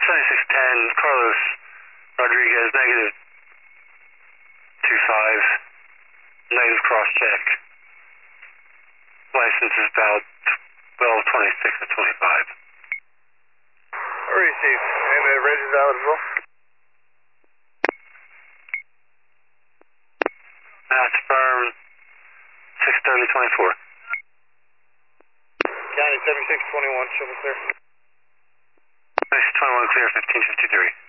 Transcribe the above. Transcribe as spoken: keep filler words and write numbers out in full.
seventy-six ten, Carlos Rodriguez, negative two five, negative cross check. License is about twelve twenty-six to twenty-five. Received. And the reg is valid as well? That's firm, six thirty twenty-four. County seventy-six twenty-one, show me clear. seventy-six twenty-one clear, fifteen fifty-three.